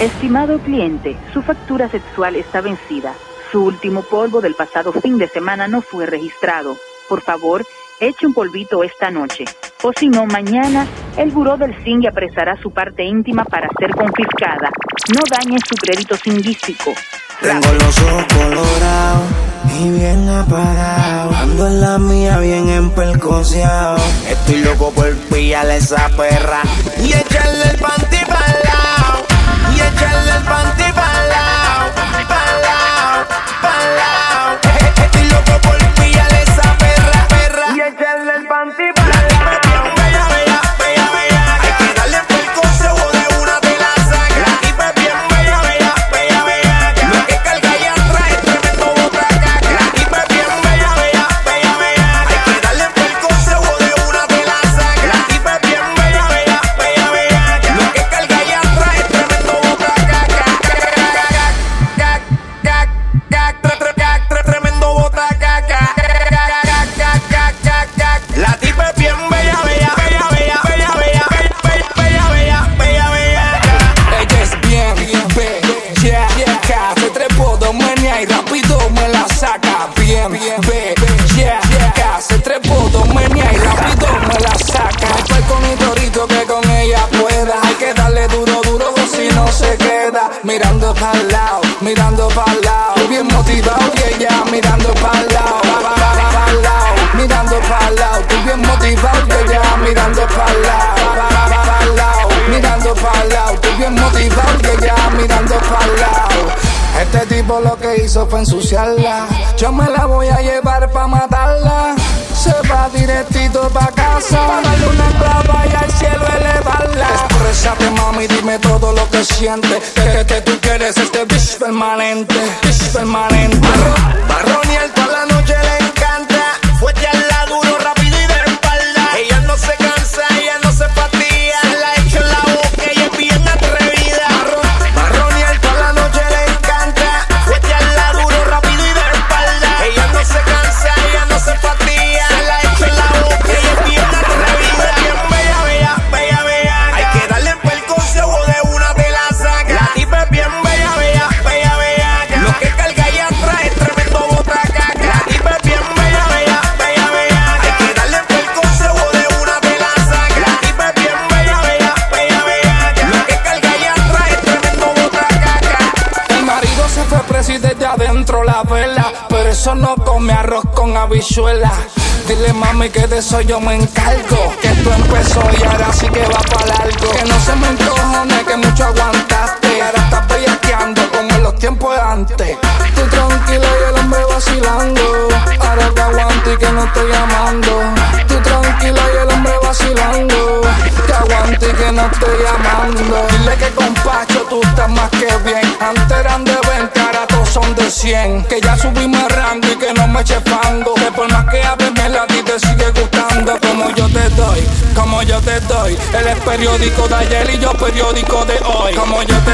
Estimado cliente, su factura sexual está vencida. Su último polvo del pasado fin de semana no fue registrado. Por favor, eche un polvito esta noche. O si no, mañana el buró del SING apresará su parte íntima para ser confiscada. No dañe su crédito sindístico. Tengo los ojos colorados y bien apagados. Ando en la mía bien emperconciado. Estoy loco por pillarle esa perra y echarle el panty pa'l lado. Y echarle el panty pa'l lado, pa'l lado, pa'l lado. Estoy loco por pillarle esa perra y echarle el panty pa'l lado. Mirando pa'l lado, mirando pa'l lado. Bien motivado y ella mirando pa'l lado, pa'l lado. Mirando pa'l lado, tú bien motivado y ella mirando pa'l lado, pa'l lado. Mirando pa'l lado, tú bien motivado y ella mirando pa'l lado. Este tipo lo que hizo fue ensuciarla. Yo me la voy a llevar pa' matarla. Se va directito pa' casa, pa' darle una clava y al cielo elevarla. Exprésate, mami, dime todo lo que sientes. Que tú quieres este bitch permanente, bitch permanente. Barroniel toda la noche le encanta. Fuerte al lado, duro, rápido y de espalda. Ella no se cansa, ella no se fatiga. Se la echa en la boca y es bien atrevida. Barroniel toda la noche le encanta. Fuerte al lado, duro, rápido y de espalda. Ella no se cansa, ella no se fatiga. Se la echa en la boca y es bien atrevida. Bien bella, bella, bella, bella. Hay que darle en percocio o de una te la saca. La tipa es bien bella, bella, bella, bella. Lo que carga y atrás es tremendo botacaca. La tipa es bien bella, bella, bella, bella. Hay que darle en percocio o de una te la saca. La tipa es bien bella, bella, bella, bella. Lo que carga y atrás es tremendo botacaca. El marido se fue preso y desde adentro la vela, pero eso no come arroz con habichuela. Dile mami que de eso yo me encargo. Que esto empezó y ahora sí que va para largo. Que no se me encojone, que mucho aguantaste. Ahora estás bellaqueando como en los tiempos de antes. Tú tranquila y el hombre vacilando. Ahora que aguante y que no estoy llamando. Tú tranquila y el hombre vacilando. Que aguante y que no estoy llamando. Dile que con Pacho tú estás más que bien. Antes eran de 20, ahora todos son de 100. Que ya subimos el rango y que no me eche fango. Que por más que hables a ti te sigue gustando como yo te doy, como yo te doy. Él es periódico de ayer y yo periódico de hoy. Como yo te